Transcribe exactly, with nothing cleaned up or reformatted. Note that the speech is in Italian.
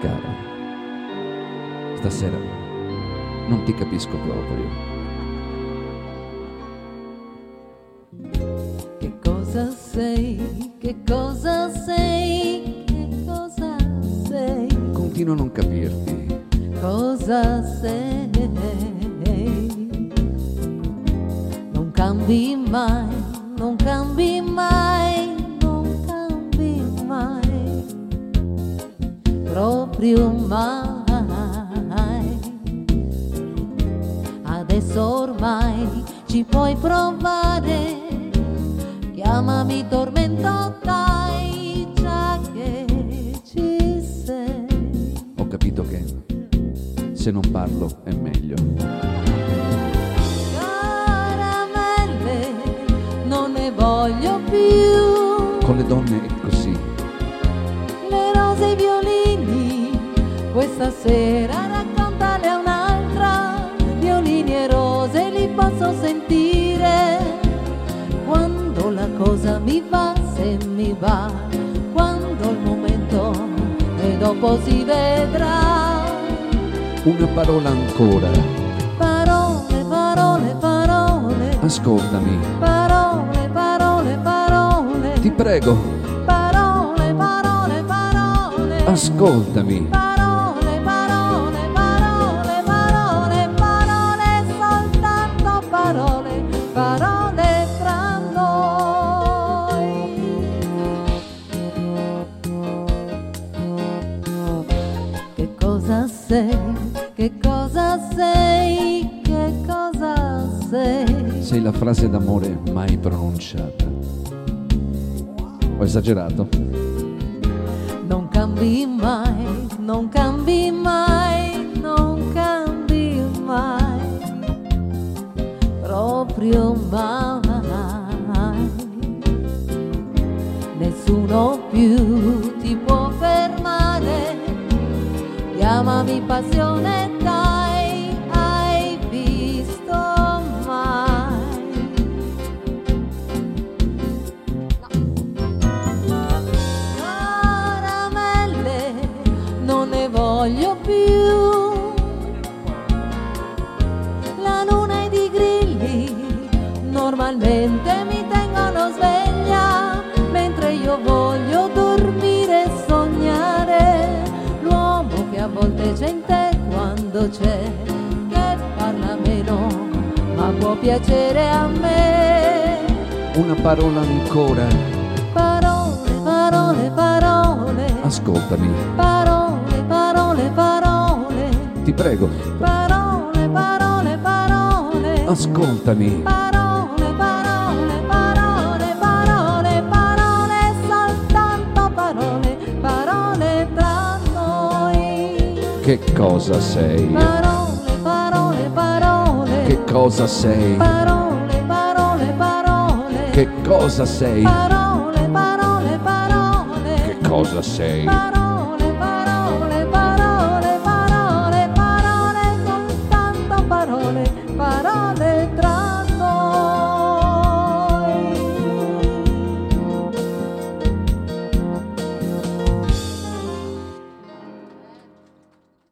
cara, stasera non ti capisco proprio. Che cosa sei? Che cosa sei? Che cosa sei? Continuo a non capirti. Cosa sei? Non cambi mai, non cambi mai, non cambi mai, proprio mai. Adesso ormai ci puoi provare, chiamami tormento, dai, già che ci sei. Ho capito che se non parlo è meglio. Caramelle, non ne voglio più. Con le donne è così. Le rose e i violini, questa sera raccontale a un'altra. Violini e rose li posso sentire quando la cosa mi va, se mi va, quando il momento e dopo si vedrà. Una parola ancora. Parole, parole, parole. Ascoltami. Parole, parole, parole. Ti prego. Parole, parole, parole. Ascoltami. Parole, parole, parole, parole, parole, soltanto parole, parole tra noi. Che cosa sei? Che cosa sei? Che cosa sei? Sei la frase d'amore mai pronunciata. Ho esagerato? Non cambi mai, non cambi mai, non cambi mai, proprio mai. Nessuno più ti può fermare, chiamami passione, dai, hai visto mai? Caramelle, non ne voglio più. La luna ed i grilli normalmente mi tengono sveglia, mentre io voglio dormire e sognare. L'uomo che a volte c'è in te quando c'è, che parla meno ma può piacere a me. Una parola ancora. Parole, parole, parole. Ascoltami. Parole, parole, parole. Ti prego. Parole, parole, parole. Ascoltami. Parole, parole, parole, parole, parole, soltanto parole, parole tra noi. Che cosa sei? Parole, parole, parole. Che cosa sei? Parole, parole, parole. Che cosa sei? Parole, parole, parole. Che cosa sei? Parole,